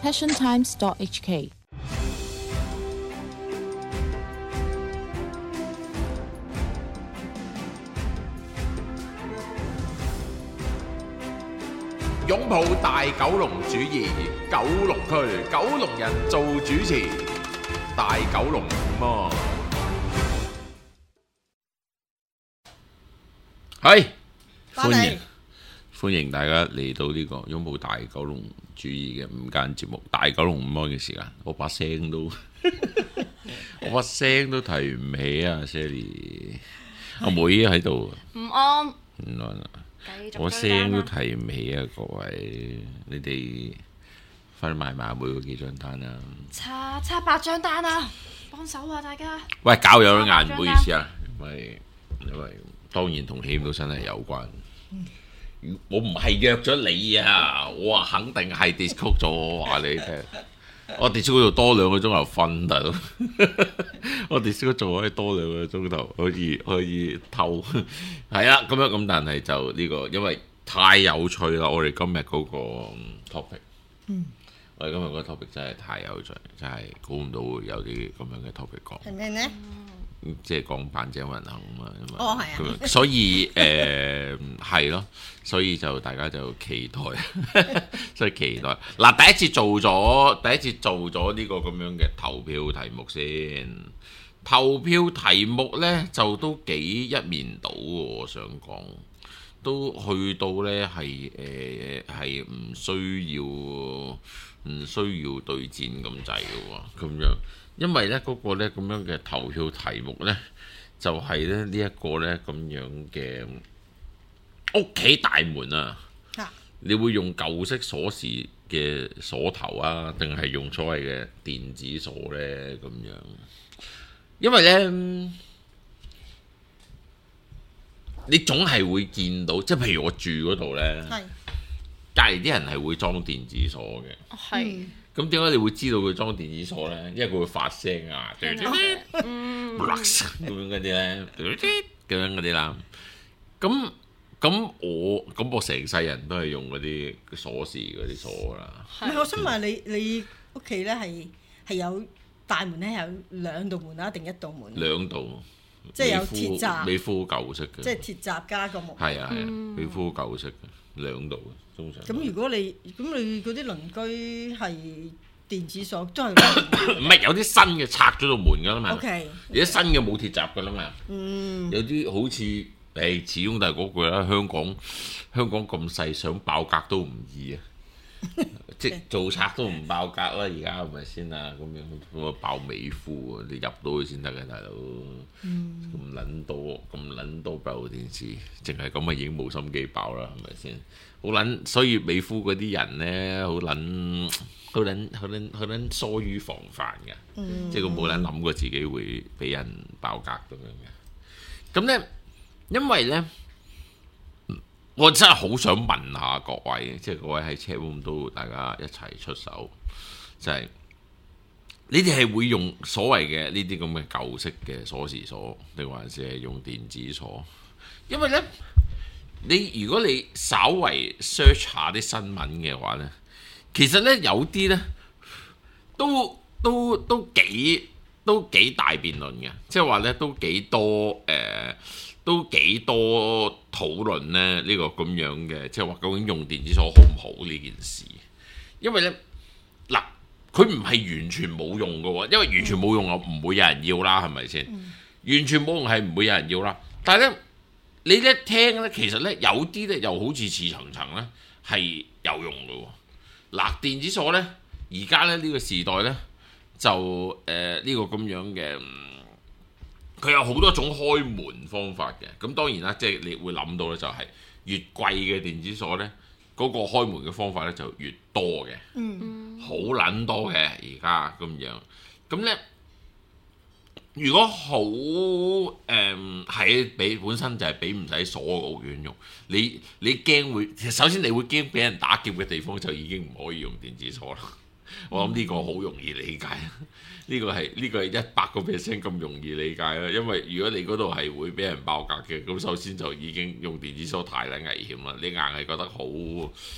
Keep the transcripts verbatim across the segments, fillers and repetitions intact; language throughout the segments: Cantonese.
passion times dot h k。 擁抱大九龍主義，九龍區九龍人做主持，大九龍麼？係歡迎歡迎大家嚟到呢個擁抱大九龍主義嘅午間節目，大九龍午安嘅時間，我把聲都我把聲都提唔起啊 ，Sally， 阿妹喺度， 唔安， 唔安啊！ 繼續我聲都提唔起啊！各位，你哋快啲買埋阿妹嗰幾張單啦！ 差差八張單啊！幫手啊，大家！ 喂，教友都晏，唔好意思啊，因為因為當然同起唔到身係有關。嗯、我唔係約咗你啊，我話肯定係 disco 咗，我話你聽。我 disco 度多兩個鐘頭瞓大佬，我 disco 做可以多兩個鐘頭，可以可以偷，係啊咁樣咁，但係就呢、這個因為太有趣啦，我哋今日嗰個 topic，嗯，我哋今日嗰個 topic 真係太有趣，真係估唔到會有啲咁樣嘅 topic 講。 係咩呢？ 即係講板井運行啊嘛， 哦係啊， 所以誒係咯，所以就大家就期待，所以期待嗱第一次做咗第一次做咗呢個咁樣嘅投票題目先，投票題目呢，就都幾一面倒喎，我想講都去到呢係誒係唔需要唔需要對戰咁滯嘅喎，咁樣。因為咧嗰個咧咁樣嘅投票題目咧，就係咧呢一個咧咁樣嘅屋企大門啊，啊你會用舊式鎖匙嘅鎖頭啊，定係用所謂嘅電子鎖咧咁樣？因為咧，你總係會見到，即係譬如我住嗰度咧，隔離啲人係會裝電子鎖嘅， 係。 咁點解你會知道佢裝電子鎖咧？因為佢會發聲啊，咁樣嗰啲咧，咁樣嗰啲啦。咁咁我咁我成世人都係用嗰啲鎖匙嗰啲鎖啦。 唔係，我想問你，你屋企咧係係有大門咧，有兩道門啊，定一道門？ 兩道， 即係有鐵閘。 美孚舊式嘅。 即係鐵閘加個木。 係啊係啊，美孚舊式嘅兩道嘅。 咁如果你咁你嗰啲鄰居係電子鎖都係唔係有啲新嘅拆咗道門㗎啦嘛？ OK， 有啲新嘅冇鐵閘㗎啦嘛。 嗯， 有啲好似誒，始終都係嗰句啦。香港香港咁細，想爆格都唔易啊！即做賊都唔爆格啦，而家係咪先啊？咁樣咁啊爆美孚啊！你入到去先得嘅，大佬。咁撚多咁撚多閉路電視，淨係咁啊已經冇心機爆啦，係咪先？好撚，所以美孚嗰啲人咧，好撚好撚好撚好撚疏於防範嘅，嗯、即係佢冇撚諗過自己會俾人爆格咁樣嘅。咁咧，因為咧，我真係好想問下各位，即係各位喺車盤度大家一齊出手，就係、是、你哋係會用所謂嘅呢啲咁嘅舊式嘅鎖匙鎖，定還是係用電子鎖？因為咧。你如果你稍為 search 下啲新聞嘅話呢，其實呢，有啲呢都都都幾都幾大辯論嘅，即係話呢都幾多誒、呃，都幾多討論呢呢、呢個咁樣嘅，即係話究竟用電子鎖好唔好呢件事？因為呢，嗱，佢唔係完全冇用嘅喎，因為完全冇用啊，唔會有人要啦，係咪先？嗯、完全冇用係唔會有人要啦，但係呢。你一聽咧，其實咧有啲咧又好似似層層咧係有用嘅喎。嗱，電子鎖咧，而家咧呢個時代咧就誒呢、呃呢個咁樣嘅，佢、嗯、有好多種開門方法嘅。咁當然啦，即係你會諗到咧，就係越貴嘅電子鎖咧，嗰、嗰個開門嘅方法咧就越多嘅。嗯，好撚多嘅而家咁樣。咁咧。如果好誒係俾本身就係俾唔使鎖嘅屋苑用，你你驚會首先你會驚俾人打劫嘅地方就已經唔可以用電子鎖啦。我諗呢個好容易理解，呢個係呢個係一百個 percent 咁容易理解啦。因為如果你嗰度係會俾人爆格嘅，咁首先就已經用電子鎖太撚危險啦。你硬係覺得好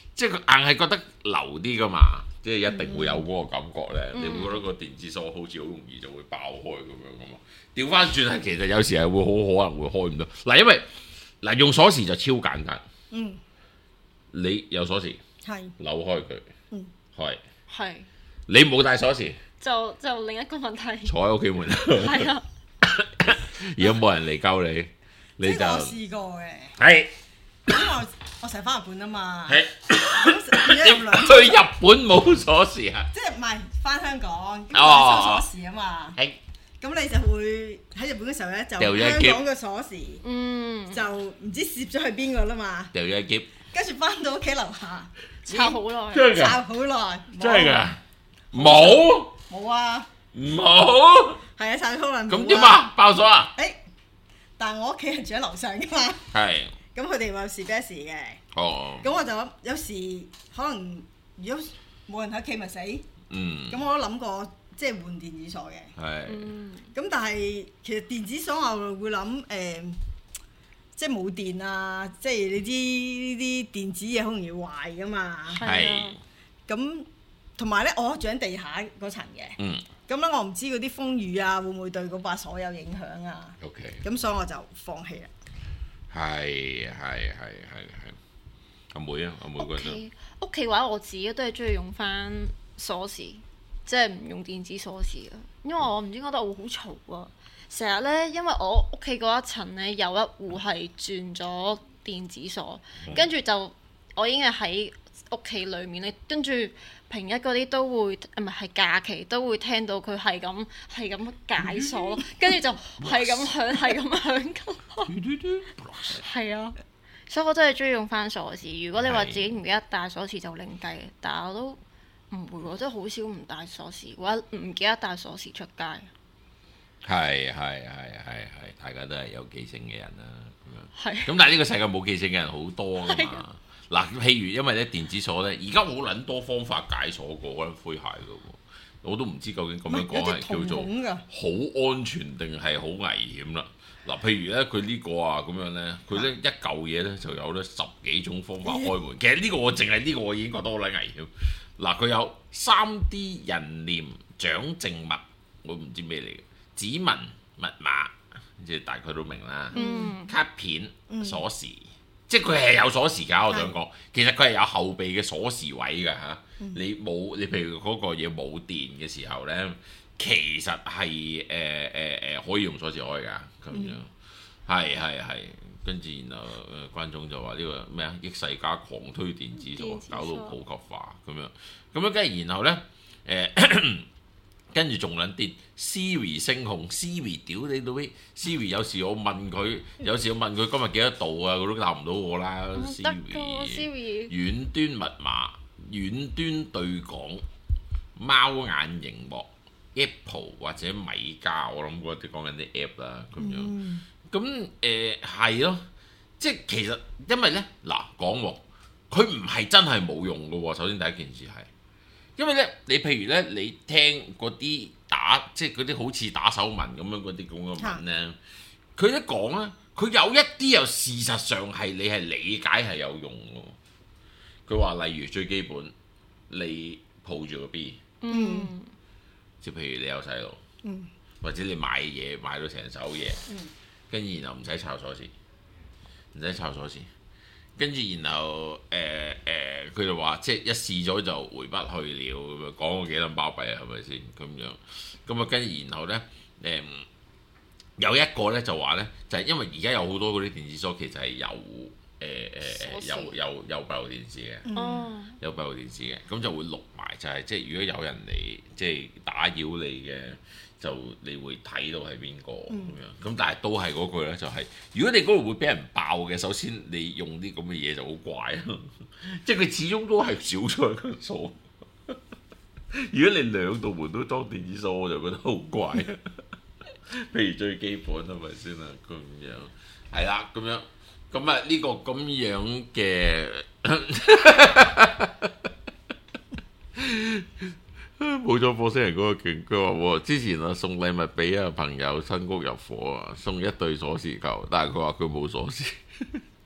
即係佢硬係覺得流啲噶嘛，即係一定會有嗰個感覺咧。嗯、你會覺得個電子鎖好似好容易就會爆開咁樣噶嘛？調翻轉係其實有時係會好可能會開唔到。嗱，因為嗱用鎖匙就超簡單。嗯。你有鎖匙，係扭開佢，嗯，係係。你冇帶鎖匙， 就就另一個問題。 坐喺屋企門口，係啊。如果冇人嚟救你，你就我試過嘅。 係。 因為我我成日翻日本啊嘛。 係。去日本冇鎖匙啊？ 即係唔係翻香港咁收鎖匙啊嘛？係。咁你就會喺日本嘅時候咧，就香港嘅鎖匙，嗯，就唔知攝咗去邊個啦嘛。掉咗一篋。跟住翻到屋企樓下， 抄好耐， 抄好耐， 真係㗎，冇冇啊， 冇， 係啊，抄好耐。 咁點啊？爆鎖啊？ 誒，但係我屋企人住喺樓上㗎嘛。係。咁佢哋話有時不時嘅。哦。咁我就諗，有時可能如果冇人喺屋企咪死。嗯。咁我都諗過，即係換電子鎖嘅。係。嗯。咁但係其實電子鎖我會諗誒。即係冇電啊！即係你知呢啲電子嘢好容易壞噶嘛。係。咁同埋咧，我住喺地下嗰層嘅。嗯。咁咧，我唔知嗰啲風雨啊，會唔會對嗰把鎖有影響啊 ？OK。 咁所以我就放棄啦。 係係係係係。阿妹啊，阿妹覺得。 屋企嘅話，我自己都係中意用翻鎖匙，即係唔用電子鎖匙啊。因為我唔知覺得我會好嘈啊。成日咧，因為我屋企嗰一層咧有一戶係轉咗電子鎖，跟住、嗯、就我已經係喺屋企裡面咧，跟住平日嗰啲都會，唔係係假期都會聽到佢係咁係咁解鎖咯，跟住就係咁響係咁響咁。係啊，所以我真係中意用翻鎖匙。如果你話自己唔記得帶鎖匙就另計，但係我都唔會，我真係好少唔帶鎖匙，或者唔記得帶鎖匙出街。 係係係係係，大家都係有記性嘅人啦，咁樣。係。咁但係呢個世界冇記性嘅人好多噶嘛。嗱，譬如因為咧電子鎖咧，而家好撚多方法解鎖過嗰啲灰鞋噶喎，我都唔知究竟咁樣講係叫做好安全定係好危險啦。嗱，譬如咧佢呢個啊咁樣咧，佢咧一嚿嘢咧就有咧十幾種方法開門。其實呢個我淨係呢個我已經覺得好撚危險。嗱，佢有三 D 人臉長證物，我唔知咩嚟嘅。指紋、密碼，即係大概都明啦。嗯、卡片、鎖匙，嗯、即係佢係有鎖匙㗎。我想講，是其實佢係有後備嘅鎖匙位㗎嚇。嗯、你冇，你譬如嗰個嘢冇電嘅時候咧，其實係誒誒誒可以用鎖匙開㗎咁樣。係係係，跟住然後誒觀眾就話呢個咩啊？益世家狂推電子鎖，搞到普及化咁樣。咁樣跟住然後咧誒。呃跟住仲撚啲 Siri 聲控 Siri 屌你老味 Siri 有時我問佢，有時我問佢今日幾多度啊，佢都答唔到我啦。Siri 遠端密碼、遠端對講、貓眼螢幕、Apple 或者米家，我諗嗰啲講緊啲 app 啦咁樣。咁誒係咯，即係其實因為咧嗱講喎，佢唔係真係冇用嘅喎。首先第一件事係。因為咧，你譬如咧，你聽嗰啲打，即係嗰啲好似打手文咁樣嗰啲咁嘅文咧，佢一講咧，佢有一啲又事實上係你係理解係有用嘅。佢話例如最基本，你抱住個 B，嗯，即係譬如你有細路，嗯，或者你買嘢買到成手嘢，嗯，跟住然後唔使抄鎖匙，唔使抄鎖匙。跟住然後誒誒，佢、呃呃、就話即係一試咗就回不去了咁樣，講過幾撚巴閉啊，係咪先咁樣？咁啊跟住然後咧誒、呃，有一個咧就話咧，就係、是、因為而家有好多嗰啲電子鎖其實係有誒誒誒有有有閉路電視嘅，嗯、有閉路電視嘅，咁就會錄埋，就係、是、即係如果有人嚟即係打擾你嘅。就你會睇到係邊個咁樣，咁但係都係嗰句咧，就係、是、如果你嗰度會俾人爆嘅，首先你用啲咁嘅嘢就好怪咯，即係佢始終都係少咗一個鎖。如果你兩道門都裝電子鎖，我就覺得好怪。譬如最基本係咪先啊？咁樣係啦，咁樣咁啊呢個咁樣嘅。冇咗火星人嗰個勁，佢話之前啊送禮物俾啊朋友新屋入伙啊，送一對鎖匙扣，但係佢話佢冇鎖匙。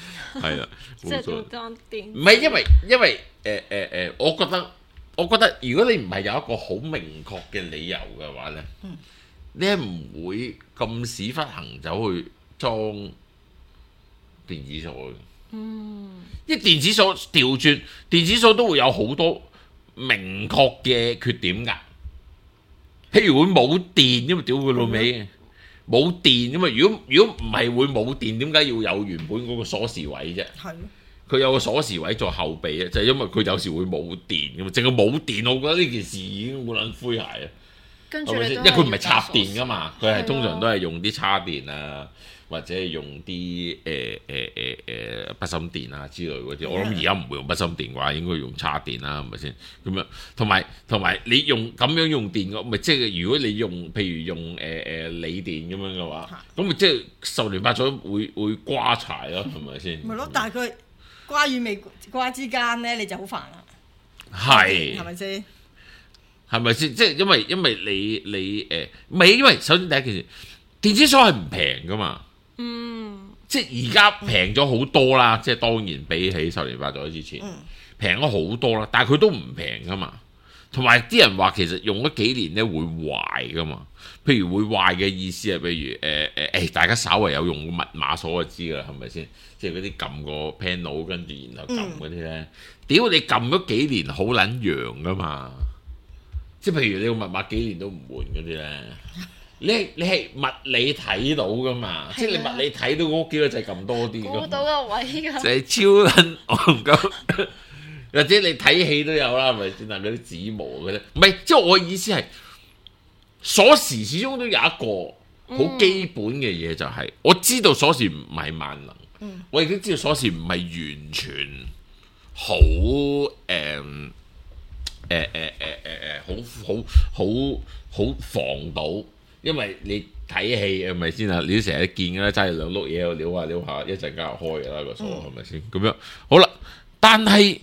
係啦， 即係做裝電。 唔係因為因為誒誒誒，我覺得我覺得如果你唔係有一個好明確嘅理由嘅話咧，嗯、你係唔會咁屎忽行走去裝電子鎖嘅。嗯，因為電子鎖調轉，電子鎖都會有好多明確嘅缺點㗎。譬如會冇電，因為屌佢老味。冇電，因為如果如果唔係會冇電，點解要有原本嗰個鎖匙位啫？係佢有個鎖匙位做後備啊，就係、是、因為佢有時會冇電㗎嘛。淨係冇電，我覺得呢件事已經冇撚灰鞋啊。跟住因為佢唔係插電㗎嘛，佢係通常都係用啲叉電啊，或者係用啲誒誒誒誒筆芯電啊之類嗰啲。我諗而家唔會用筆芯電嘅話，應該用叉電啦，係咪先？咁樣同埋同埋你用咁樣用電嘅，咪即係如果你用譬如用誒誒、呃、鋰電咁樣嘅話，咁咪即係十年八載會會瓜柴咯，係咪先？咪咯， 但係佢瓜與未瓜之間咧，你就好煩啦。 係係咪先？ 係咪先？即係因為因為你你誒唔係因為首先第一件事，電子鎖係唔平噶嘛。嗯，即係而家平咗好多啦，嗯、即係當然比起十年八載之前平咗好多啦，但係佢都唔平噶嘛。同埋啲人話其實用咗幾年咧會壞噶嘛。譬如會壞嘅意思係，譬如誒誒誒，大家稍為有用密碼鎖就知㗎啦，係咪先？即係嗰啲撳個 panel 跟住然後撳嗰啲咧，屌、嗯、你撳咗幾年好撚揚噶嘛。即係譬如你用密碼幾年都唔換嗰啲咧。你你係物理睇到噶嘛？的即係你物理睇到嗰幾個掣咁多啲， 估到個位㗎， 就係超撚戇鳩，或者你睇戲都有啦，係咪先啊？嗰啲指模嗰啲，唔係即係我嘅意思係鎖匙始終都有一個好基本嘅嘢，就係、是嗯、我知道鎖匙唔係萬能，嗯、我亦都知道鎖匙唔係完全好誒誒誒誒誒誒好好好好防到。因為你睇戲係咪先啊？你都成日見㗎啦，揸住兩碌嘢喺度撩下撩下，一陣間就開㗎啦個鎖，係咪先？咁樣好啦，但係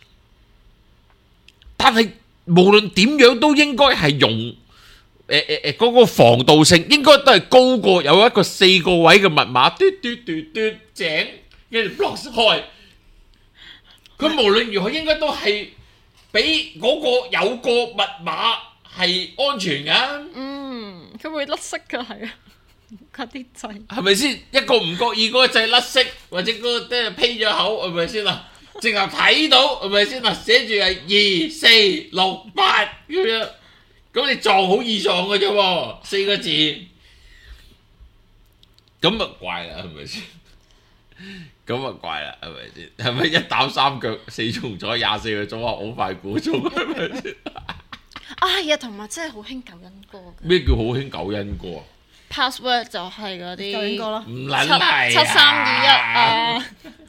但係無論點樣都應該係用誒誒誒嗰個防盜性應該都係高過有一個四個位嘅密碼，嘟嘟嘟嘟井跟住 block 開。佢無論如何應該都係比嗰個有個密碼係安全㗎。嗯。 佢會甩色㗎，係啊，嗰啲掣係咪先？一個唔覺意嗰個掣甩色，或者嗰個即係披咗口，係咪先啊？淨係睇到係咪先啊？寫住係二四六八咁樣，咁你撞好易撞嘅啫喎，四個字，咁啊怪啦，係咪先？咁啊怪啦，係咪先？係咪一打三腳四重左廿四個鐘啊？好快估中係咪先？ 啊呀，同埋真係好興九因歌。 咩叫好興九因歌啊 ？Password 就係嗰啲九因歌咯， 唔撚係七三二一啊，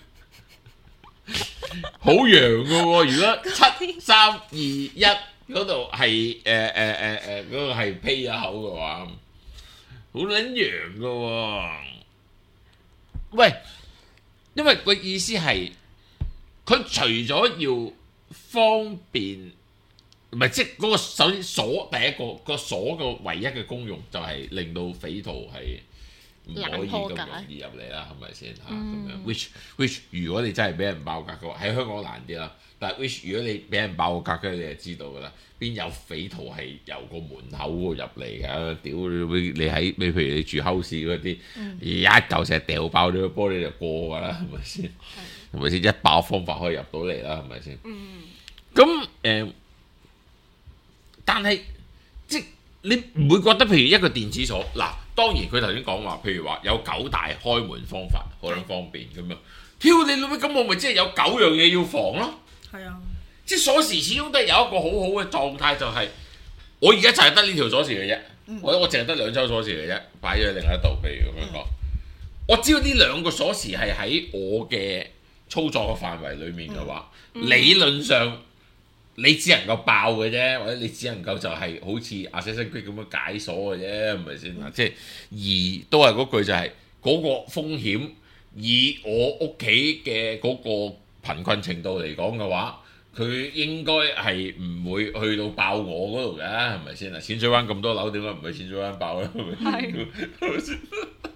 好揚噶喎！如果七三二一嗰度係誒誒誒誒嗰個係披咗口嘅話，好撚揚噶喎！喂，因為個意思係佢除咗要方便。唔係，即係嗰個首先鎖第一個個鎖個唯一嘅功用就係令到匪徒係唔可以咁容易入嚟啦，係咪先嚇咁樣 ？Which which 如果你真係俾人爆格嘅話，喺香港難啲啦。但係 which 如果你俾人爆個格嘅，你就知道㗎啦。邊有匪徒係由個門口嗰度入嚟㗎？屌你！你喺你譬如你住 house 嗰啲，嗯、一嚿石掉爆咗個玻璃就過㗎啦，係咪先？係咪先？一爆方法可以入到嚟啦，係咪先？咁誒。嗯但係，即你唔會覺得，譬如一個電子鎖嗱，當然佢頭先講話，譬如話有九大開門方法，好撚方便咁樣。挑你老味，咁我咪即係有九樣嘢要防咯。係啊，即係鎖匙始終都係有一個好好嘅狀態，就係、是、我而家就係得呢條鎖匙嘅啫，嗯、我我淨係得兩抽鎖匙嘅啫，擺咗喺另一度，譬如咁樣講。嗯、我只要呢兩個鎖匙係喺我嘅操作嘅範圍裡面嘅話，嗯嗯、理論上。你只能夠爆嘅啫，或者你只能夠就係好似 Assassin's Creed 咁樣解鎖嘅啫，係咪先啊？即係而都係嗰句就係、是、嗰、那個風險，以我屋企嘅嗰個貧困程度嚟講嘅話，佢應該係唔會去到爆我嗰度嘅，係咪先啊？淺水灣咁多樓，點解唔去淺水灣爆咧？係咪先？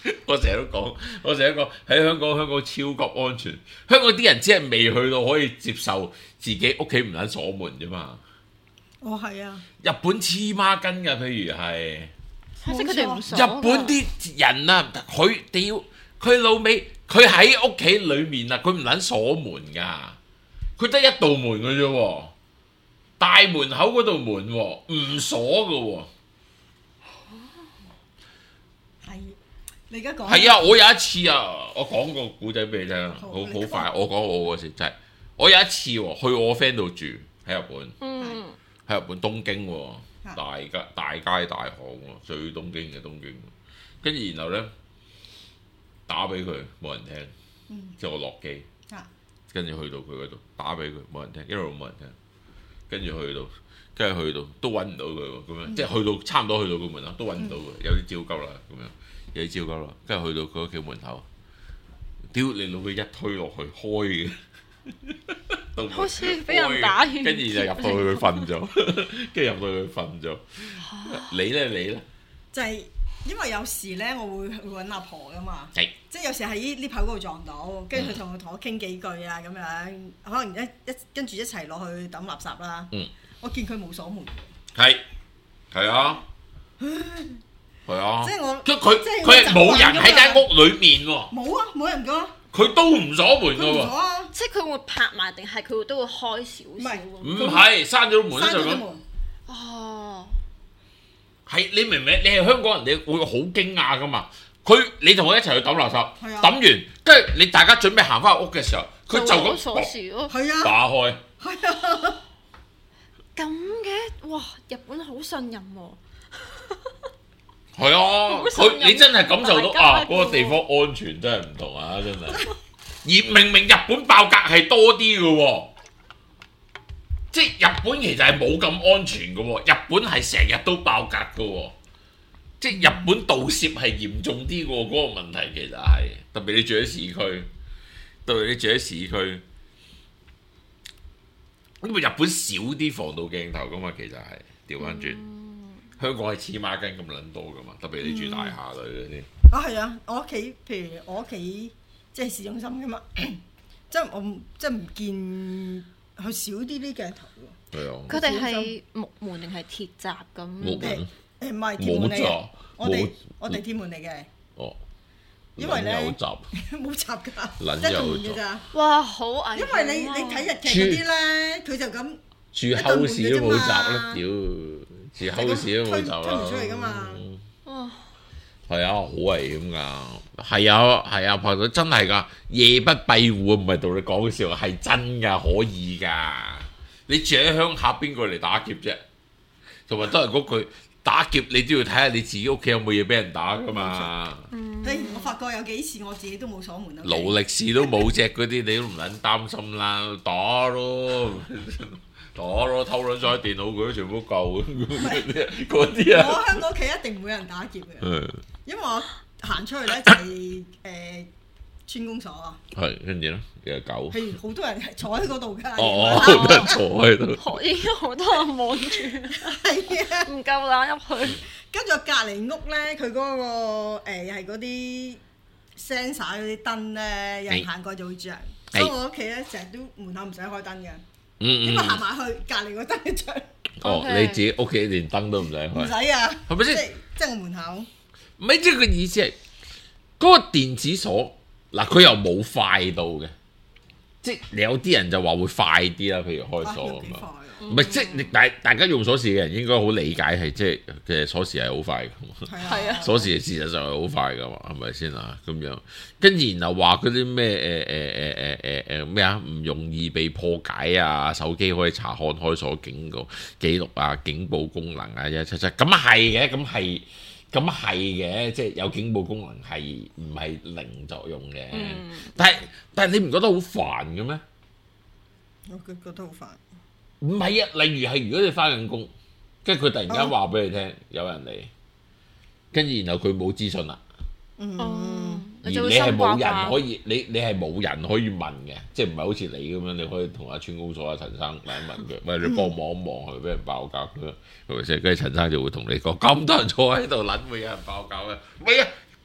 我成日都講，我成日都講喺香港，香港超級安全。香港啲人只係未去到可以接受自己屋企唔撚鎖門啫嘛。 哦，係啊！ 日本黐孖筋㗎，譬如係， 即係佢哋唔鎖。 日本啲人啊，佢屌佢老味，佢喺屋企裡面啊，佢唔撚鎖門㗎，佢得一道門嘅啫喎，大門口嗰道門喎，唔鎖嘅喎。 你而家講係啊！我有一次啊，我講個古仔俾你聽，好好快。我講我嗰時就係、是、我有一次喎，去我 friend 度住喺日本， 嗯， 喺日本東京喎，大街大街大巷喎，最東京嘅東京。跟住然後咧打俾佢冇人聽，嗯、即係我落機，跟住去到佢嗰度打俾佢冇人聽，一路冇人聽，跟住去到跟住去到都揾唔到佢喎，咁樣、嗯、即係去到差唔多去到個門口都揾唔到佢，有啲焦急啦咁樣。有啲焦急啦，跟住去到佢屋企門口，屌你老佢一推落去開嘅， 好似俾人打完， 跟住就入到去佢瞓咗，跟住入到去佢瞓咗。你咧你咧， 就係因為有時咧，我會去揾阿婆噶嘛， 係即係有時喺呢口嗰度撞到，跟住佢同我同我傾幾句啊咁樣，可能一一跟住一齊落去抌垃圾啦。嗯，我見佢冇鎖門。 係係啊。係啊， 即係我， 佢佢佢係冇人喺間屋裏面喎。 冇啊，冇人噶。 佢都唔鎖門噶喎。 啊、 即係佢會拍埋定係佢都會開少少？唔係， 唔係閂咗門就咁。 哦， 係你明唔明？你係香港人，你會好驚訝噶嘛？佢你同我一齊去抌垃圾，抌、啊、完跟住你大家準備行翻屋嘅時候，佢就咁鎖匙咯， 係啊， 打開。 係啊， 咁嘅哇！日本好信任喎。 係啊，佢你真係感受到啊，嗰、嗰個地方安全真係唔同啊，真係。而明明日本爆格係多啲嘅喎，即係日本其實係冇咁安全嘅喎，日本係成日都爆格嘅喎，即係日本盜竊係嚴重啲嘅喎，嗰、嗰個問題其實係特別你住喺市區，特別你住喺市區，因為日本少啲防盜鏡頭噶嘛，其實係調翻轉。嗯香港係黐孖筋咁撚多噶嘛，特別你住大廈類嗰啲。 啊係啊，我屋企譬如我屋企即係市中心噶嘛，即係我即係唔見佢少啲啲鏡頭喎。係啊。佢哋係木門定係鐵閘咁？ 木門。 誒唔係鐵門嚟嘅，我哋我哋鐵門嚟嘅。哦。因為咧。有閘。冇閘㗎。撚有閘。咋。哇！好危。因為你你睇日劇嗰啲咧，佢就咁。 住 house 都冇閘啦，屌！住 house 都冇閘啦， 推唔出嚟噶嘛？ 哦， 係啊，好危險噶，係啊，係啊，朋友真係噶，夜不閉戶唔係同你講笑，係真噶，可以噶。你住喺鄉下，邊個嚟打劫啫？同埋都係嗰句，打劫你都要睇下你自己屋企有冇嘢俾人打噶嘛。 嗯，我發覺有幾次我自己都冇鎖門啊。 勞力士都冇隻嗰啲，你都唔撚擔心啦，打咯。攞攞偷撚咗喺電腦，佢都全部夠嗰啲啊！ 我香港屋企一定唔會有人打劫嘅，因為我行出去咧就係誒村公所啊。係，跟住咧有狗。譬如好多人坐喺嗰度㗎。 哦，好多人坐喺度。 已經好多人望住。係啊，唔夠膽入去。 跟住隔離屋咧，佢嗰個誒又係嗰啲 sensor 嗰啲燈咧，有人行過就會着。所以我屋企咧成日都門口唔使開燈嘅。嗯嗯，因為行埋去隔離個燈就哦，你自己屋企連燈都唔使開， 唔使啊， 係咪先？ 即即係我門口， 唔係即係個意思係嗰個電子鎖嗱，佢又冇快到嘅，即係有啲人就話會快啲啦，譬如開鎖咁樣。唔係即係你大大家用鎖匙嘅人應該好理解係即係嘅鎖匙係好快嘅， 係啊， 鎖匙事實上係好快嘅嘛，係咪先啊？咁樣跟住然後話嗰啲咩誒誒誒誒誒咩啊？唔容易被破解啊！手機可以查看開鎖警告記錄啊、警報功能啊，一七七咁係嘅，咁係咁係嘅，即係有警報功能係唔係零作用嘅？嗯、但係但係你唔覺得好煩嘅咩？ 我覺覺得好煩。 唔係啊，例如係如果你翻緊工，跟住佢突然間話俾你聽、哦、有人嚟，跟住然後佢冇資訊啦， 嗯， 而你係冇人可以，你你係冇人可以問嘅，即係唔係好似你咁樣，你可以同阿村公所阿陳生嚟問佢，喂、嗯、你幫我望一望，係咪俾人爆格咁樣，係咪先？跟住陳生就會同你講，咁多人坐喺度，撚會有人爆格嘅，唔係啊，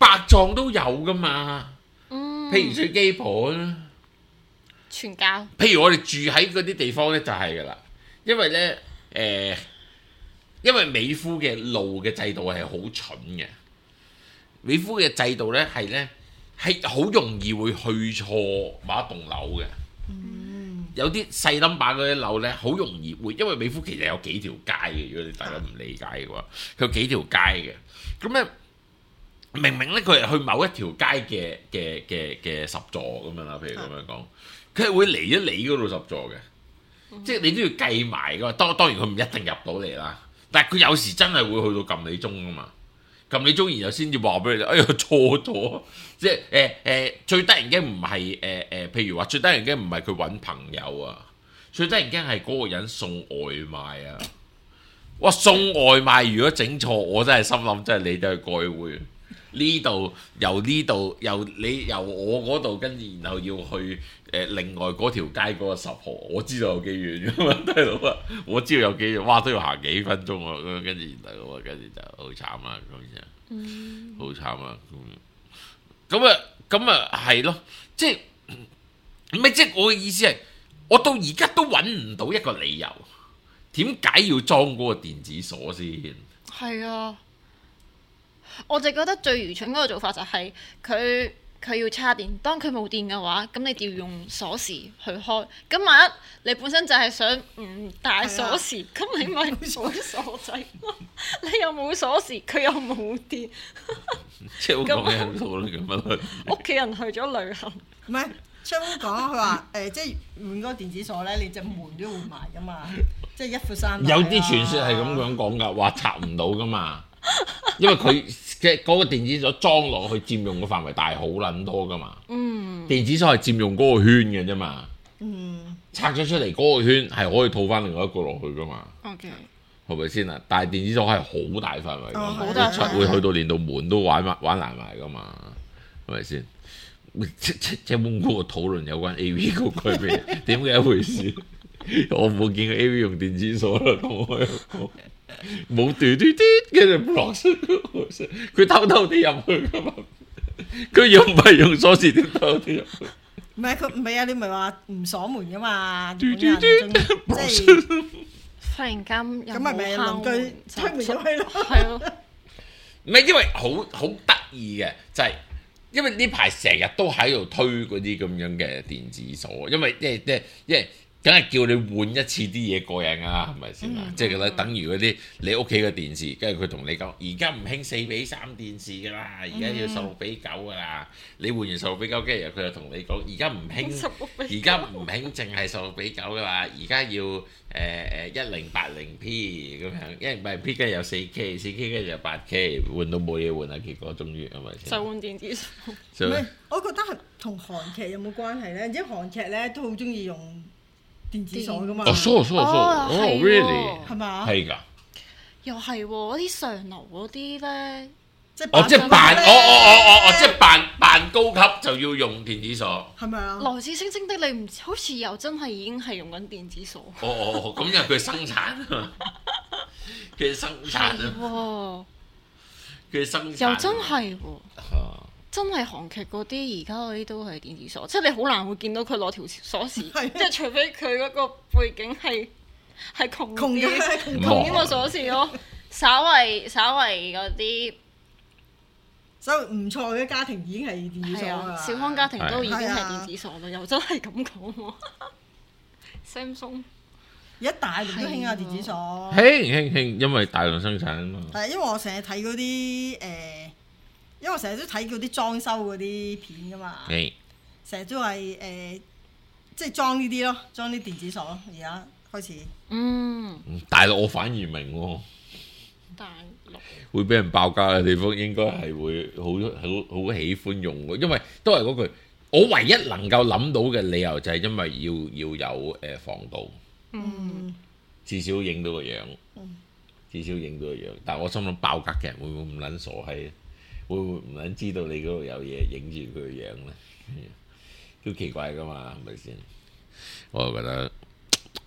白撞都有噶嘛。 嗯， 譬如最基本， 傳教。 譬如我哋住喺嗰啲地方咧，就係噶啦，因為咧誒、呃，因為美孚嘅路嘅制度係好蠢嘅。美孚嘅制度咧係咧係好容易會去錯某一棟樓嘅。嗯、有啲細 number 嗰啲樓咧，好容易會，因為美孚其實有幾條街嘅。如果你大家唔理解嘅話，佢有幾條街嘅。咁咧明明咧佢係去某一條街嘅嘅嘅嘅十座咁樣啦，譬如咁樣講，佢係會嚟咗你嗰度十座嘅。嗯、即係你都要計埋噶嘛。當當然佢唔一定入到嚟啦，但係佢有時真係會去到撳你鐘噶嘛。撳你鐘然後先至話俾你，哎呀錯咗，即係誒誒最得人驚唔係誒誒，譬如話最得人驚唔係佢揾朋友啊，最得人驚係嗰個人送外賣啊！哇，送外賣如果整錯，我真係心諗真係你都係該會呢度由呢度由你由我嗰度跟住然後要去誒、呃、另外嗰條街嗰個十號，我知道有幾遠㗎嘛，大佬啊，我知道有幾遠，哇都要行幾分鐘啊，咁跟住然後跟住就好慘啊咁樣。嗯，好慘啊！咁啊，咁啊，係咯，即係唔係即係我嘅意思係，我到而家都揾唔到一個理由，點解要裝嗰個電子鎖先？ 係啊，我就覺得最愚蠢嗰個做法就係佢佢要叉電，當佢冇電嘅話，咁你就要用鎖匙去開。咁萬一你本身就係想唔帶鎖匙，咁、啊、你咪冇鎖仔，你又冇鎖匙，佢又冇電， 即係好講嘅數咯，咁樣。 屋企人去咗旅行， 唔係昌講佢話誒，即係換嗰個電子鎖咧，你隻門都要換埋噶嘛，即係一副三。 有啲傳說係咁樣講㗎，話拆唔到㗎嘛。因為佢嘅嗰個電子鎖裝落去佔用嘅範圍大好撚多噶嘛，嗯，電子鎖係佔用嗰個圈嘅啫嘛，嗯，拆咗出嚟嗰個圈係可以套翻另外一個落去噶嘛 ，OK， 係咪先啊？但係電子鎖係好大範圍㗎嘛， 好大範圍， 會去到連到門都玩埋玩爛埋噶嘛，係咪先？即即即冇嗰個討論有關 A V 嗰個係咩？點嘅一回事？我冇見過 A V 用電子鎖啦，講開講。冇嘟嘟嘟，跟住落出佢偷偷地入去噶嘛？佢又唔係用鎖匙，點偷偷地入去？ 唔係佢唔係啊！你唔係話唔鎖門噶嘛？嘟嘟嘟，即係忽然間咁咪咪鄰居推門入去咯？ 係咯， 唔係因為好好得意嘅，就係、是、因為呢排成日都喺度推嗰啲咁樣嘅電子鎖，因為即係即係因為。梗係叫你換一次啲嘢過癮啊，係咪先啊？即係咧，等於嗰啲你屋企嘅電視，跟住佢同你講，而家唔興四比三電視㗎啦，而家要十六比九㗎啦。你換完十六比九，跟住佢就同你講，而家唔興，而家唔興淨係十六比九㗎啦，而家要誒誒一零八零 P 咁樣，一零八零 P 跟住有四 K， 四 K 跟住有八 K， 換到冇嘢換啊！結果終於係咪先？ 就換電子鎖。 唔係，我覺得係同韓劇有冇關係咧？因為韓劇咧都好中意用電子鎖噶嘛？ 哦，鎖鎖鎖，哦，really 係嘛？ 係㗎。 又係喎，嗰啲上流嗰啲咧， 即係哦，即係扮，哦哦哦哦哦，即係扮扮高級就要用電子鎖， 係咪啊？ 來自星星的你唔好似又真係已經係用緊電子鎖。 哦哦哦，咁因為佢生產啊嘛，佢生產啊，佢生產又真係喎。真係韓劇嗰啲，而家嗰啲都係電子鎖，即係你好難會見到佢攞條鎖匙，即係除非佢嗰個背景係係窮啲窮啲個鎖匙咯。稍為稍為嗰啲， 所以唔錯嘅家庭已經係電子鎖啦。 小康家庭都已經係電子鎖啦，又真係咁講喎。Samsung 而家大陸都興下電子鎖， 興興興，因為大量生產啊嘛。 係因為我成日睇嗰啲誒。因為我成日都睇嗰啲裝修嗰啲片噶嘛，成日 Hey. 都係誒、呃，即係裝呢啲咯，裝啲電子鎖咯。而家開始，嗯， 大陸我反而明喎， 大陸會俾人爆家嘅地方應該係會好好好喜歡用嘅，因為都係嗰句，我唯一能夠諗到嘅理由就係因為要要有誒防盜，嗯，至少影到個樣，嗯、至少影到個樣。但係我心諗爆格嘅人會唔會唔撚傻閪？會唔會唔撚知道你嗰度有嘢影住佢嘅樣咧？都奇怪噶嘛，係咪先？我就覺得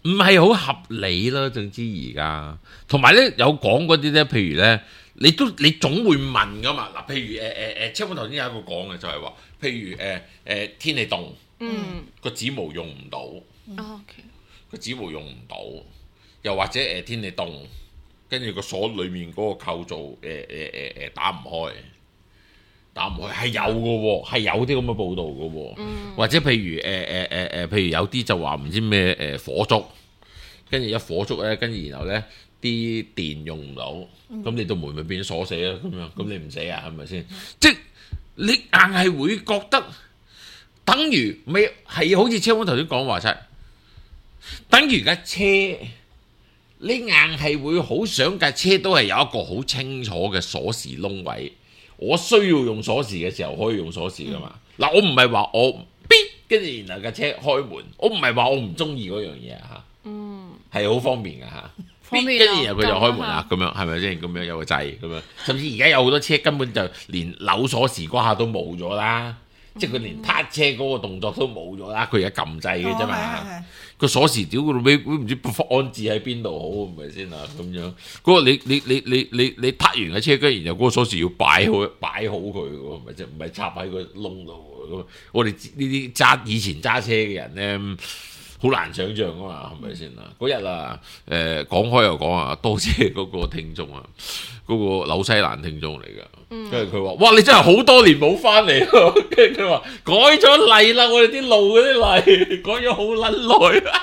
唔係好合理咯。總之而家同埋咧有講嗰啲咧，譬如咧，你都你總會問噶嘛。嗱，譬如誒誒誒，車夫頭先有一個講嘅就係話，譬如誒誒、呃呃、天氣凍，嗯，個指模用唔到， 嗯、OK， 個指模用唔到，又或者誒、呃、天氣凍，跟住個鎖裡面嗰個構造誒誒誒誒打唔開。打唔開係有嘅喎，係有啲咁嘅報道嘅喎，嗯、或者譬如誒誒誒誒，譬如有啲就話唔知咩誒、呃、火燭，跟住一火燭咧，跟住然後咧啲電用唔到，咁、嗯、你道門咪變鎖死啦咁樣，咁你唔死啊係咪先？嗯、即係你硬係會覺得，等於咪係好似車夫頭先講話齋，等於架車，你硬係會好想架車都係有一個好清楚嘅鎖匙窿位。我需要用鎖匙嘅時候可以用鎖匙噶嘛？嗱、嗯，我唔係話我逼跟住然後架車開門，我唔係話我唔中意嗰樣嘢嚇，嗯，係好方便噶嚇，逼跟住然後佢就開門啦，咁樣係咪先？咁樣有個掣咁樣，甚至而家有好多車根本就連扭鎖匙嗰下都冇咗啦，嗯、即係佢連撻車嗰個動作都冇咗啦，佢而家撳掣嘅啫嘛。個鎖匙屌佢尾唔知安置喺邊度好，唔係先啊咁樣。嗰、嗰個你你你你你你撻完嘅車跟，然後嗰個鎖匙要擺好擺好佢喎，唔係即唔係插喺個窿度喎。我哋呢啲揸以前揸車嘅人咧，好難想像啊嘛，係咪先啊？嗰日啊，誒、呃、講開又講啊，多謝嗰個聽眾啊，嗰、嗰個紐西蘭聽眾嚟㗎。跟住佢話：哇！你真係好多年冇翻嚟喎。跟住佢話改咗例啦，我哋啲路嗰啲例改咗好撚耐。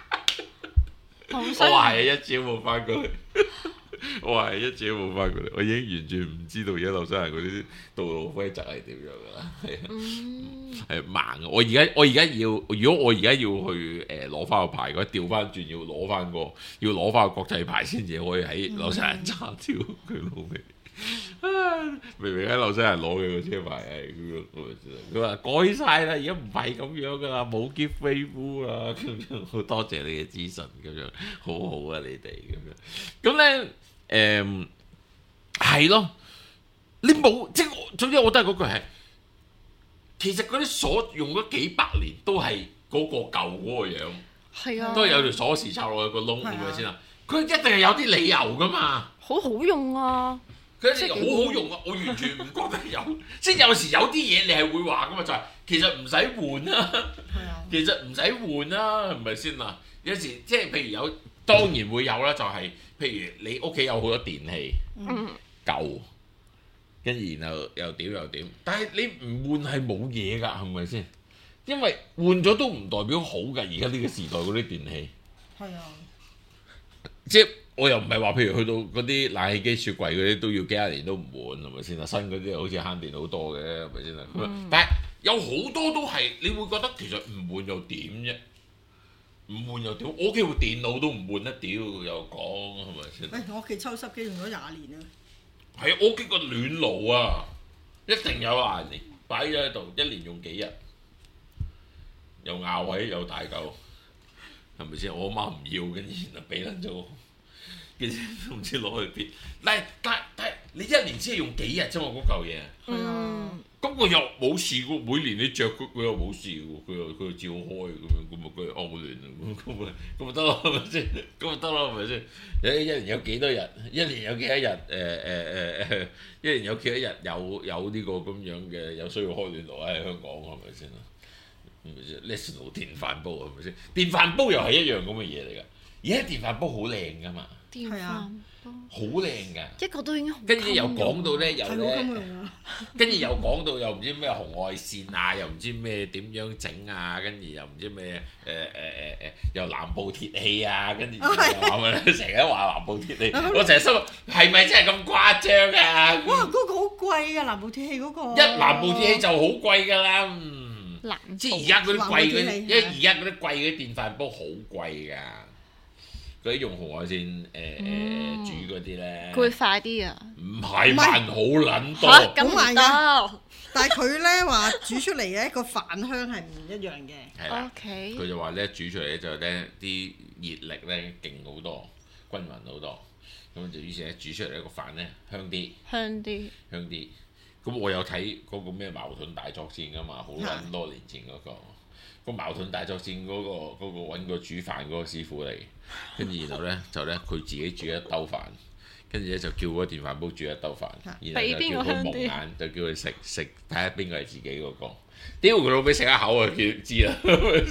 我話係一朝冇翻過嚟，我話係一朝冇翻過嚟，我已經完全唔知道而家紐西蘭嗰啲道路規則係點樣㗎啦。係啊，係盲嘅。我而家我而家要，如果我而家要去誒攞翻個牌，如果調翻轉要攞翻個要攞翻個國際牌先至可以喺紐西蘭揸條佢路尾。明明喺紐西蘭攞嘅個車牌係佢話改晒啦，而家唔係咁樣噶啦，冇結飛夫啊咁樣，好多謝你嘅資訊咁樣，好好啊你哋咁樣，咁咧誒係咯，你冇即係總之我都係嗰句係，其實嗰啲鎖用咗幾百年都係嗰個舊嗰個樣，係啊，都係有條鎖匙插落去個窿咁樣先啦，佢一定係有啲理由噶嘛， 好好用啊！ 佢一定好好用啊！我完全唔覺得有，即係有時有啲嘢你係會話噶嘛，就係、是、其實唔使換啦，其實唔使換啦，係咪先啊？有時即係譬如有，當然會有啦，就係、是、譬如你屋企有好多電器、嗯、舊，跟住然後又點又點，但係你唔換係冇嘢㗎，係咪先？因為換咗都唔代表好㗎，而家呢個時代嗰啲電器係啊，即係。我又唔係話，譬如去到嗰啲冷氣機、雪櫃嗰啲都要幾廿年都唔換，係咪先啊？新嗰啲好似慳電好多嘅，係咪先啊？嗯、但係有好多都係，你會覺得其實唔換又點啫？唔換又點？我屋企部電腦都唔換得屌，又講係咪先？ 誒，我屋企抽濕機用咗廿年啊！ 係啊，我屋企個暖爐啊，一定有廿年，擺咗喺度，一年用幾日，又咬位又大嚿，係咪先？我阿媽唔要，跟住就俾撚咗。跟住都唔知攞去邊，但係但係但係你一年先係用幾日啫嘛？嗰嚿嘢，係啊，咁佢又冇事喎。每年你着佢，佢又冇事喎。佢又佢又照開咁樣，咁咪佢惡亂啊！咁咪咁咪得咯，係咪先？咁咪得咯，係咪先？誒一年有幾多日？一年有幾多日？誒誒誒誒，一年有幾多日有有呢個咁樣嘅有需要開暖爐喺香港係咪先啊？係咪先？National 電飯煲係咪先？電飯煲又係一樣咁嘅嘢嚟㗎。而家電飯煲好靚㗎嘛？電飯煲好靚㗎，一個都已經好。跟住又講到咧，又咧，跟住又講到又唔知咩紅外線啊，又唔知咩點樣整啊，跟住又唔知咩誒誒誒誒，又南部鐵器啊，跟住又話咩，成日話南部鐵器，我成日心諗係咪真係咁誇張啊？ 哇！嗰個好貴㗎，南部鐵器嗰個。一南部鐵器就好貴㗎啦，嗯，即係而家嗰啲貴嗰啲，因為而家嗰啲貴嗰啲電飯煲好貴㗎。嗰啲用紅外線誒誒、呃、煮嗰啲咧，佢會快啲啊？ 唔係慢好撚多， 咁慢㗎。 但係佢咧話煮出嚟嘅一個飯香係唔一樣嘅。 係啦，佢就話咧煮出嚟咧就咧啲熱力咧勁好多，均勻好多，咁就於是咧煮出嚟一個飯咧香啲， 香啲， 香啲。 咁我有睇嗰個咩矛盾大作戰㗎嘛，好撚多年前嗰、嗰個。個矛盾大作戰嗰、嗰個嗰、嗰個揾個煮飯嗰個師傅嚟，跟住然後咧就咧佢自己煮一兜飯，跟住咧就叫嗰個電飯煲煮一兜飯，然後就叫佢蒙眼，就叫佢食食睇下邊個係自己嗰、嗰個。屌佢老味食一口啊，佢知啦，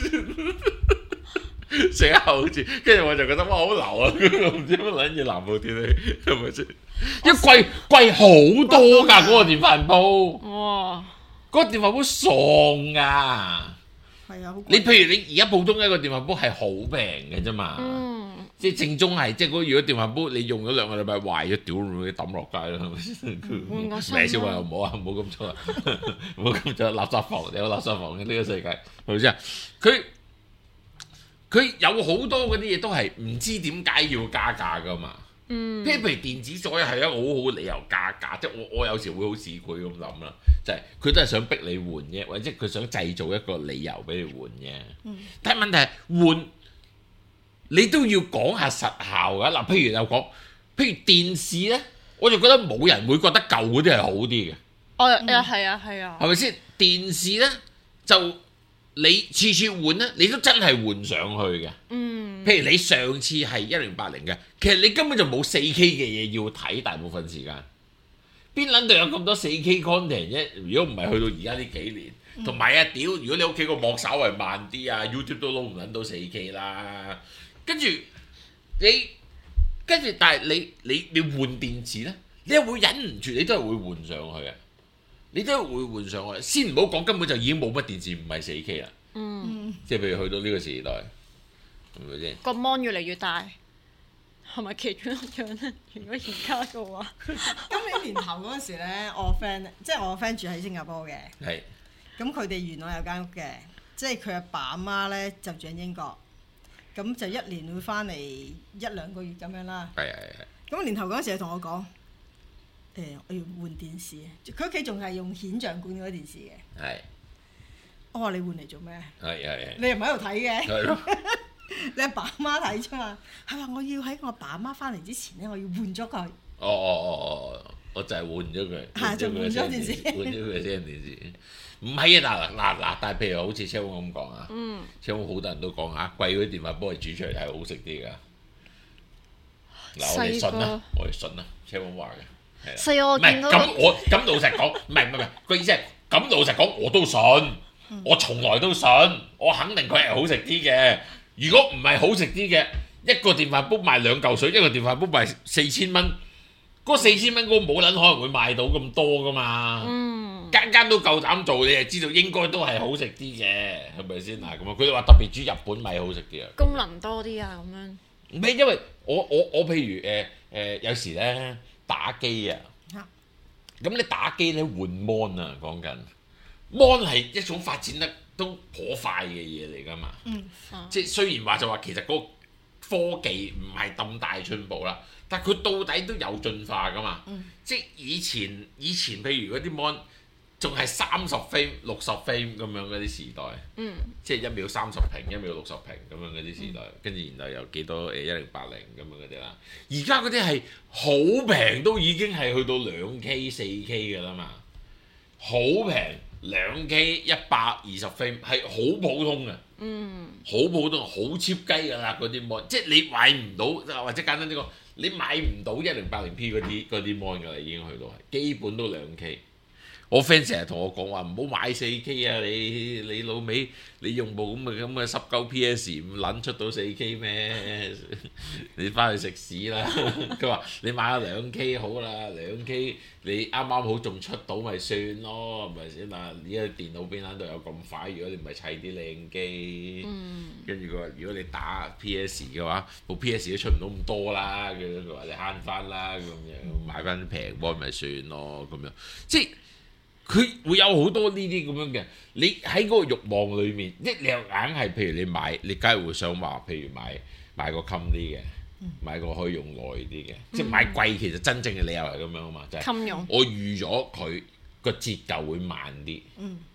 食一口好似，跟住我就覺得哇好流啊，唔知乜撚嘢南部鐵器係咪先？因為貴貴好多㗎嗰個電飯煲，哇！嗰個電飯煲爽㗎。 係啊， 你譬如你而家普通一個電飯煲係好平嘅啫嘛，嗯、即係正宗係即係嗰如果電飯煲你用咗兩個禮拜壞咗，屌你抌落街啦，係咪先？唔係小朋友唔好啊，唔好咁做啊，唔好咁做，垃圾房有垃圾房嘅呢個世界係咪先？佢佢有好多嗰啲嘢都係唔知點解要加價噶嘛。嗯，譬如電子鎖係一個好好理由加價，即係我我有時會好市儈咁諗啦，就係、是、佢都係想逼你換啫，或者佢想製造一個理由俾你換啫。嗯、但係問題係換你都要講下實效㗎嗱，譬如又講，譬如電視咧，我就覺得冇人會覺得舊嗰啲係好啲嘅。 哦，又係啊，係啊， 係咪先？電視咧就你次次換咧，你都真係換上去嘅。嗯，譬如你上次係一零八零嘅，其實你根本就冇四 K 嘅嘢要睇，大部分時間邊撚度有咁多四 K content 啫？如果唔係去到而家呢幾年，同埋、嗯、啊屌！如果你屋企個網稍為慢啲啊 ，YouTube 都撈唔撚到四 K 啦。跟住你跟住，但係你你你換電視咧，你又會忍唔住，你都係會換上去嘅。你都會換上去，先唔好講，根本就已經冇乜電視唔係四 K 啦。嗯，即係譬如去到呢個時代，係咪先？ 個 mon 越嚟越大，係咪其中一樣咧？如果而家嘅話， 今年年頭嗰陣時咧，我 friend 即係我 friend 住喺新加坡嘅，係是。 咁佢哋原來有間屋嘅，即係佢阿爸阿媽咧就住喺英國，咁就一年會翻嚟一兩個月咁樣啦。係係係。咁年頭嗰陣時就同我講。誒，我要換電視，佢屋企仲係用顯像管嗰啲電視嘅。係是。我話你換嚟做咩？係係係。你又唔喺度睇嘅。係咯。你阿爸阿媽睇啫嘛。係話我要喺我阿爸阿媽翻嚟之前咧，我要換咗佢。哦哦哦哦，我就係換咗佢。係就換咗電視。換咗佢先電視。唔係啊，嗱嗱嗱，但係譬如好似車王咁講啊，嗯，車王好多人都講啊，貴嗰啲電飯煲係煮出嚟係好食啲㗎。嗱，我哋信啦，我哋信啦，車王話嘅。 細個我見到咁我咁老實講，唔係唔係唔係個意思係咁老實講，我都信，嗯、我從來都信，我肯定佢係好食啲嘅。如果唔係好食啲嘅，一個電飯煲賣兩嚿水，一個電飯煲賣四千蚊，嗰四千蚊嗰個冇撚可能會賣到咁多噶嘛。嗯，間間都夠膽做，你係知道應該都係好食啲嘅，係咪先嗱？咁啊，佢哋話特別煮日本米好食啲啊， 功能多啲啊咁樣。 唔係因為我我我譬如誒誒、呃呃、有時咧。打機啊，咁你打機咧換 mon 啊，講緊 mon 係一種發展得都頗快嘅嘢嚟㗎嘛，嗯啊、即係雖然話就話其實嗰個科技唔係咁大進步啦，但係佢到底都有進化㗎嘛，嗯、即係以前以前譬如嗰啲 mon 仲係三十 frame 六十 frame 咁樣嗰啲時代，嗯、即係一秒三十屏一秒六十屏咁樣嗰啲時代，跟住、嗯、然後有幾多誒一零八零咁樣嗰啲啦。而家嗰啲係好平都已經係去到兩 K 四 K 㗎啦嘛，好平兩 K 一百二十 frame 係好普通嘅，好、嗯、普通好 cheap 雞㗎啦嗰啲 mon，即係你買唔到或者簡單啲講，你買唔到一零八零 P 嗰啲嗰啲 mon 㗎啦，已經去到係基本都兩 K。我 friend 成日同我講話唔好買四 K 啊！你你老味，你用部咁嘅咁嘅十九 P S 唔撚出到四 K 咩？你翻去食屎啦！佢話你買咗兩 K 好啦，兩 K 你啱啱好仲出到咪算咯，係咪先啊？而家電腦邊撚度有咁快？如果你唔係砌啲靚機，跟住佢話如果你打 P S 嘅話，部 P S 都出唔到咁多啦。佢話你慳翻啦，咁樣買翻平波咪算咯，咁樣即係。佢會有好多呢啲咁樣嘅，你喺嗰個慾望裏面，即係你又硬係，譬如你買，你梗係會想話，譬如買買個襟啲嘅，買個可以用耐啲嘅，嗯、即係買貴其實真正嘅理由係咁樣啊嘛，就係、是、我預咗佢個折舊會慢啲，嗯、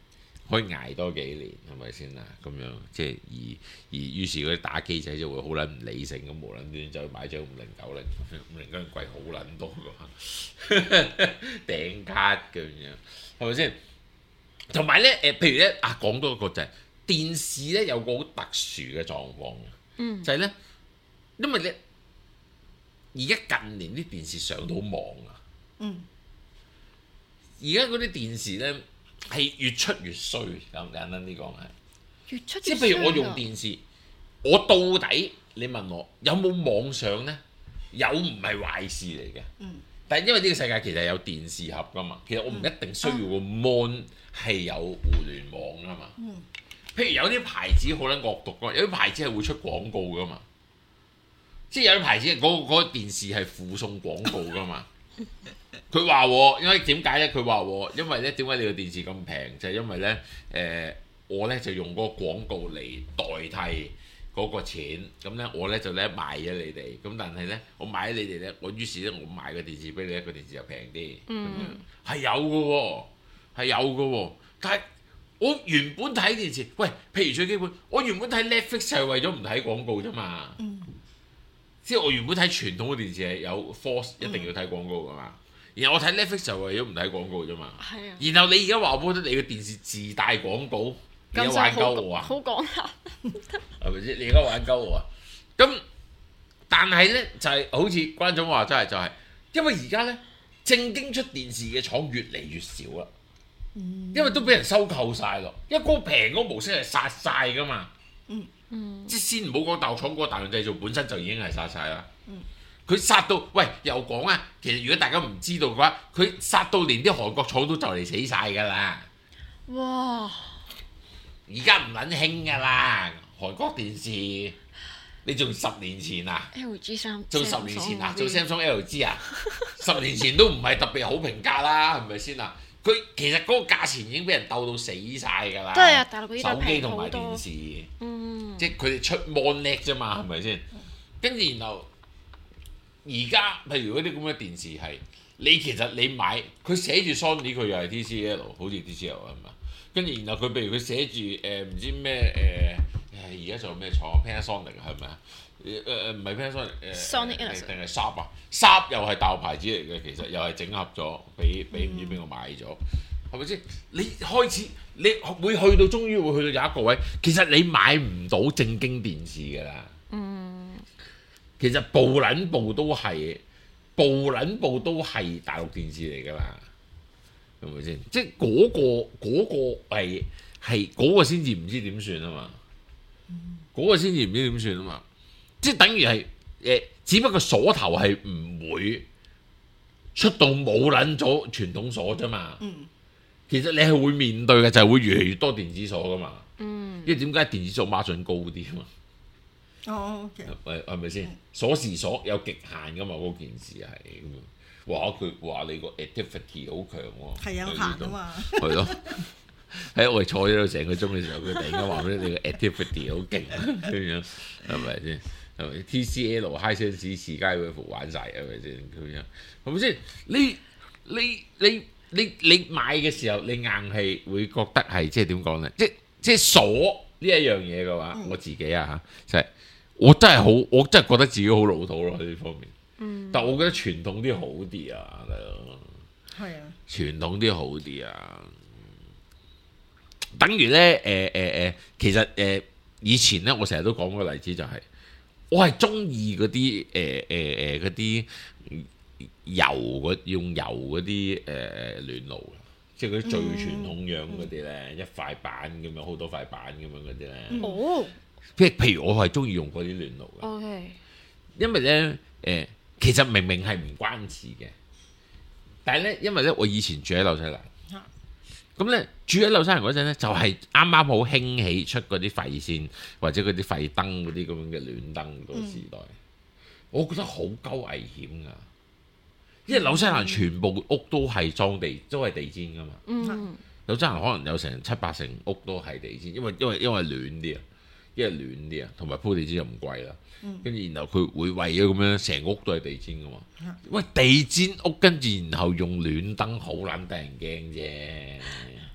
可以捱多幾年係咪先啊？咁樣即係而而於是嗰啲打機仔就會好撚唔理性咁無撚端就去買張五零九零，五零九零貴好撚多㗎，頂卡咁樣係咪先？同埋咧誒，譬如咧啊，講多一個就係、是、電視咧有個好特殊嘅狀況，嗯、就係咧，因為咧而家近年啲電視上到網啊，嗯，而家嗰啲電視咧係越出越衰，簡唔簡單啲講係， 越出越衰。 即係譬如我用電視，我到底你問我有冇網上咧？有唔係壞事嚟嘅，嗯、但係因為呢個世界其實係有電視盒噶嘛，其實我唔一定需要個 mon 係有互聯網噶嘛。嗯、譬如有啲牌子好撚惡毒噶，有啲牌子係會出廣告噶嘛，即係有啲牌子嗰嗰個電視係附送廣告噶嘛。佢話因為點解咧？佢話因為咧點解你個電視咁平？就係、是、因為咧誒、呃、我咧就用嗰個廣告嚟代替嗰個錢，咁咧我咧就咧賣咗你哋，咁但係咧我買咗你哋咧，我於是咧我賣個電視俾你，一個電視就平啲，嗯，係有嘅喎，係有嘅喎，但係我原本睇電視，喂，譬如最基本，我原本睇 Netflix 係為咗唔睇廣告啫嘛，嗯，即係我原本睇傳統嘅電視係有 force 一定要睇廣告㗎嘛，然後我睇 Netflix 就為咗唔睇廣告啫嘛，係啊，然後你而家話我覺得你嘅電視自帶廣告。你而家玩鳩我啊！ 好講下， 係咪先？你而家玩鳩我啊！咁，但係咧就係、是、好似關總話，真係就係、是，因為而家咧正經出電視嘅廠越嚟越少啦，嗯、因為都俾人收購晒咯。因為嗰個平嗰個模式係殺晒噶嘛，嗯嗯、即係先唔好講大陸廠嗰個大量製造本身就已經係殺晒啦。佢、嗯、殺到喂又講啊！其實如果大家唔知道嘅話，佢殺到連啲韓國廠都就嚟死晒㗎啦。哇！而家唔撚興㗎啦，韓國電視，你仲十年前啊 ？L G 三做十年前啊，做 Samsung L G 啊，十年前都唔係特別好評價啦，係咪先啊？佢其實嗰個價錢已經俾人鬥到死晒㗎啦。 都係啊，大陸嗰啲手機同埋電視，嗯、即係佢哋出 mon 叻啫嘛，係咪先？跟住然後而家譬如嗰啲咁嘅電視係，你其實你買佢寫住 Sony，佢又係 T C L， 好似 T C L 係嘛？跟住然後佢譬如佢寫住誒唔知咩誒，而家仲有咩廠 Panasonic 係咪啊？誒誒唔係 Panasonic 誒定係 Sharp 啊 Sharp 又係大陸牌子嚟嘅，其實又係整合咗，俾俾唔知邊個買咗，係咪先？你開始你會去到，終於會去到有一個位，其實你買唔到正經電視㗎啦。嗯，其實部撚部都係部撚部都係大陸電視嚟㗎啦。係咪先？即係嗰個嗰個係係嗰個先至唔知點算啊嘛！嗰個先至唔知點算啊嘛！即係等於係誒，只不過鎖頭係唔會出到冇撚咗傳統鎖啫嘛。其實你係會面對嘅就係會越嚟越多電子鎖噶嘛。因為點解電子鎖碼準高啲啊嘛？ 哦，OK。 係係咪先？鎖匙鎖有極限噶嘛？嗰件事係咁樣。話佢話你個 activity 好強喎，係有限啊嘛，係咯。喺我哋坐喺度成個鐘嘅時候，佢突然間話俾你個 activity 好勁咁樣，係咪先？係咪 T C L high sense 時間會玩晒係咪先？咁樣係咪先？你你你你你買嘅時候，你硬係會覺得係即係點講咧？即即鎖呢一樣嘢嘅話，嗯、我自己啊嚇，就係、是、我真係好，我真係覺得自己好老土咯喺呢方面。嗯、但我覺得傳統啲好啲啊，係啊，傳統啲好啲啊，等於咧誒誒誒，其實誒、呃、以前咧，我成日都講個例子就係、是，我係中意嗰啲誒誒誒嗰啲油嗰用油嗰啲誒暖爐，即係嗰啲最傳統樣嗰啲咧，嗯、一塊板咁樣，好多塊板咁樣嗰啲咧。哦，即係譬如我係中意用嗰啲暖爐嘅。O K，因為咧誒。呃其實明明係唔關事嘅，但係咧，因為咧，我以前住喺紐西蘭，咁咧住喺紐西蘭嗰陣咧，就係啱啱好興起出嗰啲廢線或者嗰啲廢燈嗰啲咁樣嘅暖燈個時代，嗯、我覺得好鳩危險㗎，因為紐西蘭全部屋都係裝地，都係地氈㗎嘛，嗯、紐西蘭可能有成七八成屋都係地氈，因為因為因為暖啲啊，因為暖啲啊，同埋鋪地氈又唔貴啦。跟住然後佢會為咗咁樣成屋都係地氈噶嘛？喂，地氈屋跟住然後用暖燈好撚得人驚啫！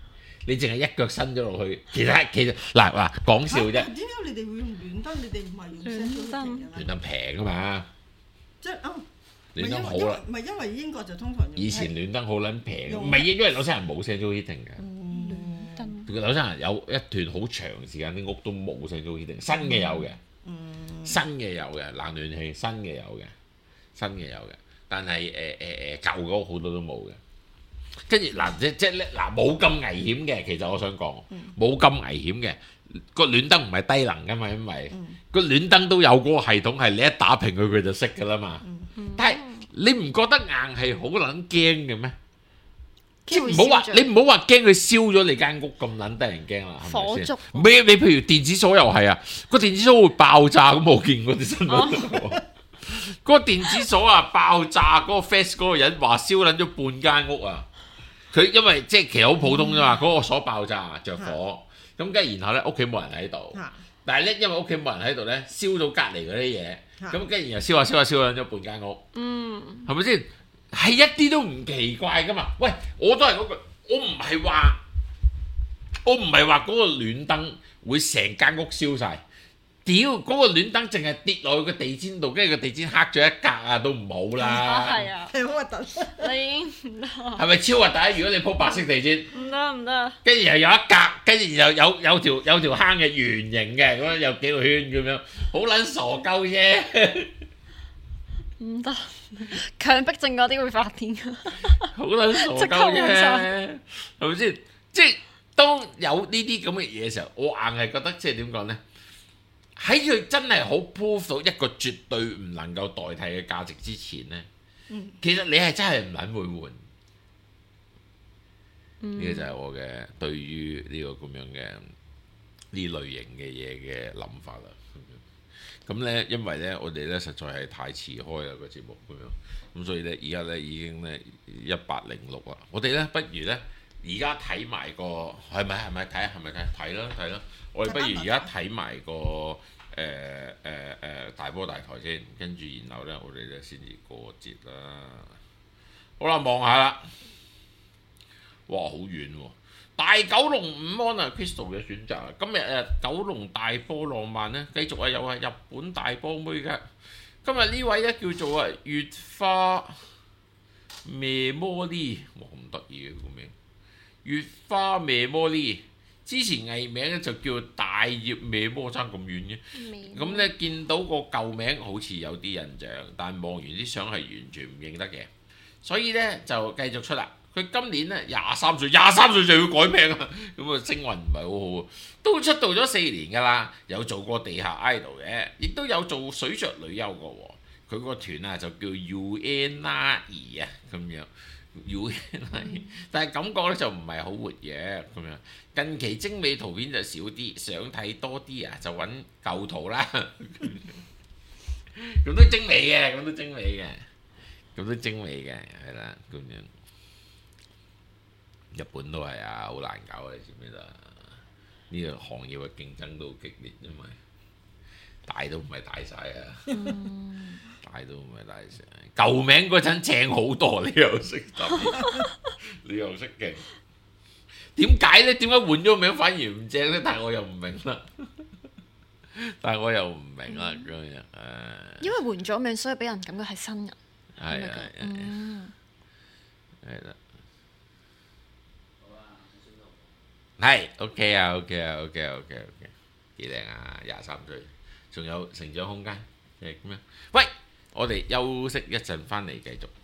你淨係一腳伸咗落去，其實其實嗱嗱講笑啫。 點解你哋會用暖燈？你哋唔係用暖燈？ 暖燈平啊嘛。即係啊，暖燈好啦。 唔係因為英國就通常以前暖燈好撚平，唔係因為紐西蘭冇 central heating 嘅。暖燈。紐西蘭有一段好長時間啲屋都冇 central heating，新嘅有嘅。新嘅有嘅冷暖氣，新嘅有嘅，新嘅有嘅，但係誒誒誒舊嗰好多都冇嘅。跟住嗱即即咧嗱冇咁危險嘅，其實我想講冇咁危險嘅，個暖燈唔係低能噶嘛，因為個暖燈都有嗰個系統係你一打平佢佢就熄噶啦嘛。但係你唔覺得硬係好撚驚嘅咩？即唔好話你唔好話驚佢燒咗你間屋咁撚得人驚啦，係咪先？咩？你譬如電子鎖又係啊，個電子鎖會爆炸咁，我見過啲新聞。嗰個電子鎖啊爆炸，嗰個 Fast 嗰個人話燒撚咗半間屋啊！佢因為即係其實好普通啫嘛，嗰個鎖爆炸着火，咁跟住然後咧屋企冇人喺度，但係咧因為屋企冇人喺度咧，燒到隔離嗰啲嘢，咁跟住然後燒下燒下燒撚咗半間屋，嗯，係咪先？係一啲都唔奇怪噶嘛！喂，我都係嗰句，我唔係話，我唔係話嗰個暖燈會成間屋燒晒。屌，嗰、嗰個暖燈淨係跌落去個地氈度，跟住個地氈黑咗一格啊，都唔好啦。 係啊， 係好核突。 你已經唔得。 係咪超核突？如果你鋪白色地氈， 唔得唔得。跟住又有一格，跟住又有有條有條坑嘅圓形嘅，咁樣有幾個圈咁樣，好撚傻鳩啫。 唔得，強迫症嗰啲會發癲㗎。 好撚傻鳩啫，係咪先？即係當有呢啲咁嘅嘢嘅時候，我硬係覺得即係點講咧？喺佢真係好 prove 到一個絕對唔能夠代替嘅價值之前咧，嗯、其實你係真係唔撚會換。呢、嗯、個就係我嘅對於呢個咁樣嘅呢類型嘅嘢嘅諗法啦。咁咧，因為咧，我哋咧實在係太遲開啦個節目咁樣，咁所以咧，而家咧已經咧一百零六啦。我哋咧不如咧，而家睇埋個係咪係咪睇係咪睇睇啦睇啦。我哋不如而家睇埋個誒誒誒大波大台先，跟住然後咧，我哋咧先至過節啦。好啦，望下啦，哇，好遠喎！大九龍午安啊 ，Crystal 嘅選擇啊，今日誒九龍大波浪漫咧，繼續啊有係日本大波妹嘅。今日呢位咧叫做啊月花咩摩利，哇咁得意嘅個名，月花咩摩利，之前藝名咧就叫大葉咩摩，爭咁遠嘅。咁咧見到個舊名好似有啲印象，但望完啲相係完全唔認得嘅，所以咧就繼續出啦。佢今年咧廿三歲，廿三歲就要改名啊！咁啊，星運唔係好好，都出道咗四年㗎啦。有做過地下 idol 嘅，亦都有做水着女優個喎。佢個團啊就叫 U N I 啊咁樣 U N I， 但係感覺咧就唔係好活躍咁樣。近期精美圖片就少啲，想睇多啲啊就揾舊圖啦。咁都精美嘅，咁都精美嘅，咁都精美嘅，係啦咁樣。日本都係啊，好難搞啊！你知唔知啊？呢個行業嘅競爭都好激烈，因為大都唔係大晒啊，嗯、大都唔係大晒。舊名嗰陣正好多，你又識你又識嘅。點解咧？點解換咗個名反而唔正咧？但係我又唔明啦。但係我又唔明啦咁樣誒。 因為換咗名，所以俾人感覺係新人。 係啊係啊。係啦。係 OK 啊 OK 啊 OK 啊 OK 啊 OK， 幾靚啊！廿三歲，仲有成長空間，係咁樣。喂，我哋休息一陣，翻嚟繼續。